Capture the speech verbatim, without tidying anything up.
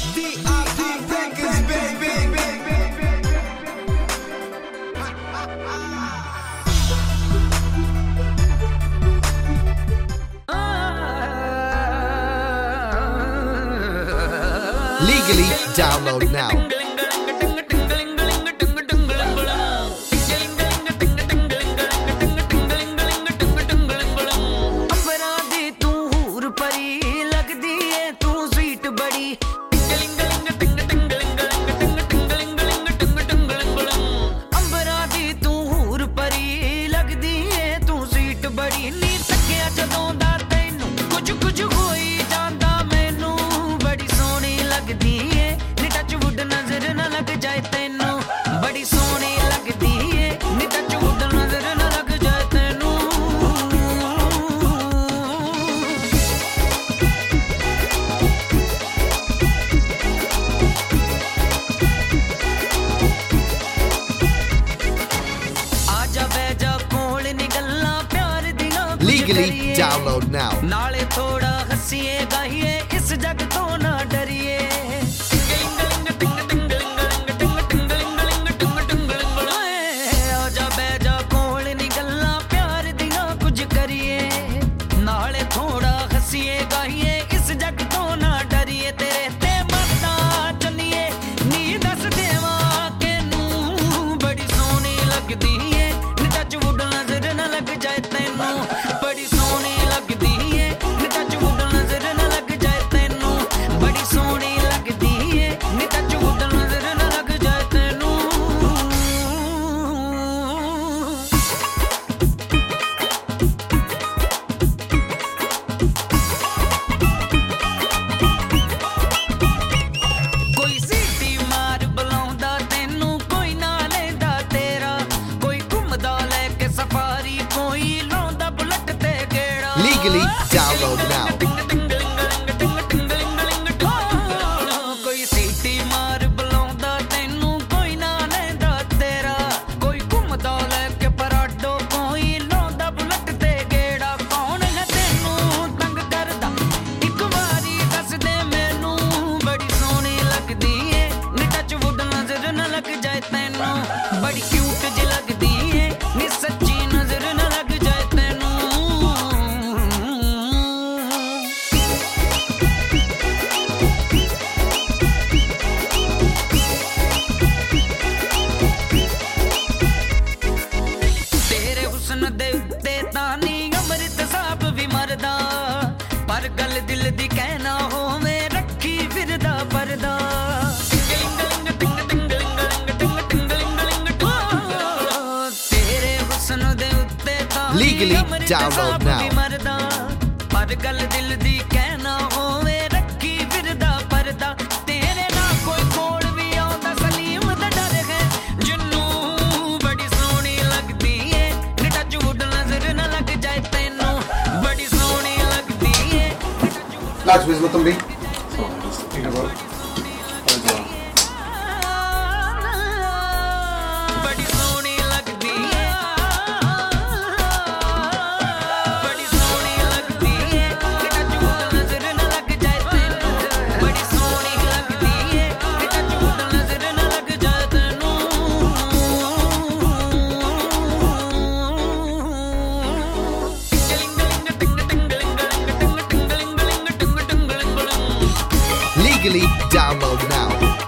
Legally, download now. Legally, download now. नाले थोड़ा हंसिए गाइए इस जग तो ना डरिए आजा बैजा कोल नी गल्ला प्यार दिया कुछ करिए नाले थोड़ा हंसिए गाइए इस जग तो ना डरिए तेरे ते मरदा चलिए नी दस देवा के नू बड़ी सोहनी लगदी है नी टच वुड नजर ना लग जाए तैनू बड़ी सोहनी लगदी है नी टच वुड नजर ना लग जाए तैनू बड़ी सोहनी लगदी है नी टच वुड नजर ना लग जाए तैनू कोई सीटी मार बुलाਉਂਦਾ ਤੈਨੂੰ ਕੋਈ ਨਾ ਲੈਂਦਾ ਤੇਰਾ ਕੋਈ ਘੁੰਮਦਾ ਲੈ ਕੇ ਸਫਾਰੀ ਕੋਈ ਲਾਉਂਦਾ ਬੁਲਟ ਤੇ ਗੇੜਾ Legally, download now. ਕੋਈ ਸੀਟੀ ਮਾਰ ਬੁਲਾਉਂਦਾ ਤੈਨੂੰ ਕੋਈ ਨਾ ਲੈਂਦਾ ਤੇਰਾ ਕੋਈ ਘੁੰਮਦਾ ਲੈ ਕੇ ਪਰਾਡੋ ਕੋਈ ਲਾਉਂਦਾ ਬੁਲਟ ਤੇ ਗੇੜਾ ਕੌਣ ਹੈ ਤੈਨੂੰ ਤੰਗ ਕਰਦਾ ਇੱਕ ਵਾਰੀ ਦੱਸ ਦੇ ਮੈਨੂੰ ਬੜੀ ਸੋਹਣੀ ਲੱਗਦੀ ਏ ਨੀ ਟੱਚ ਵੁੱਡ ਨਜ਼ਰ ਨਾ ਲੱਗ ਜਾਏ ਤੈਨੂੰ ਬੜੀ ਕਿਊਟ ਜਿਹੀ ਲੱਗਦੀ ਏ ਨੀ ਸੱਚੀ ਨਜ਼ਰ ਨਾ ਲੱਗ ਜਾਏ ਤੈਨੂੰ ਤੇਰੇ ਹੁਸਨ ਦੇ ਉੱਤੇ ਤਾਂ ਨੀ ਅੰਮ੍ਰਿਤ ਸਾਹਿਬ ਵੀ ਮਰਦਾ ਪਰ ਗੱਲ ਦਿਲ ਦੀ ਕਹਿਣਾ ਹੋਵੇ ਰੱਖੀ ਫਿਰਦਾ ਪਰਦਾ ਤੇਰੇ ਹੁਸਨ ਦੇ ਉੱਤੇ ਤਾਂ ਨੀ Legally, ਅੰਮ੍ਰਿਤ download ਸਾਹਿਬ now. ਵੀ ਮਰਦਾ ਪਰ ਗੱਲ ਦਿਲ ਦੀ ਕਹਿਣਾ ਹੋਵੇ ਰੱਖੀ ਫਿਰਦਾ ਪਰਦਾ ਤੇਰੇ ਨਾਲ ਕੋਈ ਕੋਲ ਵੀ ਆਉਂਦਾ ਸਲੀਮ ਦਾ ਡਰ ਹੈ ਜਿੰਨੂੰ ਬੜੀ ਸੋਹਣੀ ਲੱਗਦੀ ਏ ਨੀ ਟੱਚ ਵੁੱਡ ਨਜ਼ਰ ਨਾ ਲੱਗ ਜਾਏ ਤੈਨੂੰ ਬੜੀ ਸੋਹਣੀ ਲੱਗਦੀ ਏ Last week with them be. ਬੜੀ ਸੋਹਣੀ ਲੱਗਦੀ ਏ ਬੜੀ ਸੋਹਣੀ ਲੱਗਦੀ ਏ ਨੀ ਟੱਚ ਵੁੱਡ ਨਜ਼ਰ ਨਾ ਲੱਗ ਜਾਏ ਤੈਨੂੰ ਬੜੀ ਸੋਹਣੀ ਲੱਗਦੀ ਏ ਨੀ ਟੱਚ ਵੁੱਡ ਨਜ਼ਰ ਨਾ ਲੱਗ ਜਾਏ ਤੈਨੂੰ Legally, download now.